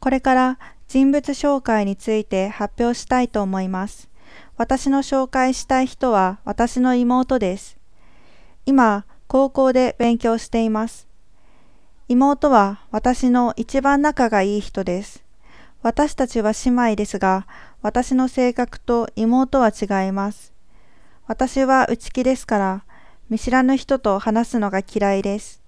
これから人物紹介について発表したいと思います。私の紹介したい人は私の妹です。今、高校で勉強しています。妹は私の一番仲がいい人です。私たちは姉妹ですが、私の性格と妹は違います。私は内気ですから、見知らぬ人と話すのが嫌いです。